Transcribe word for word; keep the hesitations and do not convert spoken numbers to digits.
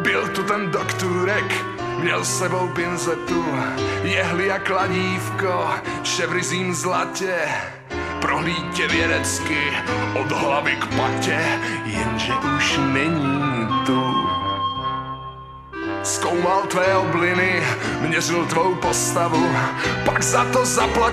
Byl tu ten doktůrek, měl s sebou pinzetu, jehly a kladívko, vše v ryzím zlatě. Prohlíd tě vědecky od hlavy k patě, jenže už není tu. Zkoumal tvé obliny, měřil tvou postavu, pak za to zaplatil.